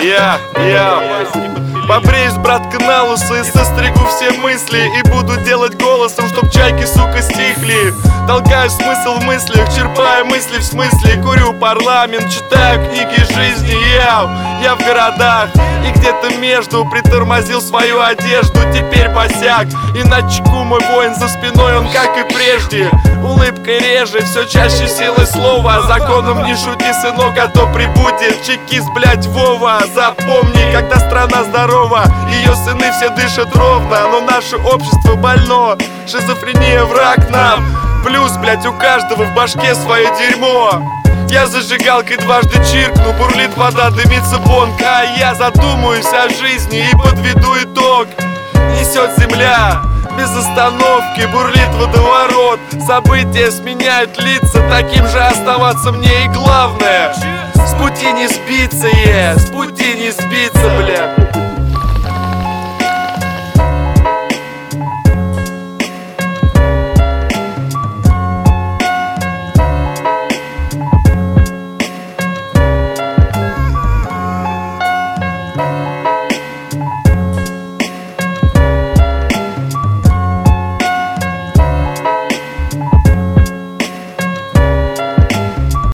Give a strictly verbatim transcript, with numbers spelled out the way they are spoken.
Я, я побреюсь, брат, на лысо и состригу все мысли. И буду делать голосом, чтоб чайки, сука, стихли. Толкаю смысл в мыслях, черпаю мысли в смысле. Курю парламент, читаю книги жизни. Я, я в городах и где-то между притормозил свою одежду, теперь босяк. И на чеку мой воин за спиной, он как и прежде. Улыбкой реже, все чаще силой слова. Законом не шути, сынок, а то прибудет чекист, блять, Вова. Запомни, когда страна здорова, ее сыны все дышат ровно, но наше общество больно. Шизофрения враг нам. Плюс, блять, у каждого в башке свое дерьмо. Я зажигалкой дважды чиркну, бурлит вода, дымится бонг. А я задумаюсь о жизни и подведу итог. Несет земля без остановки, бурлит водоворот. События сменяют лица, таким же оставаться мне и главное. С пути не сбиться, е, с пути не сбиться, бля.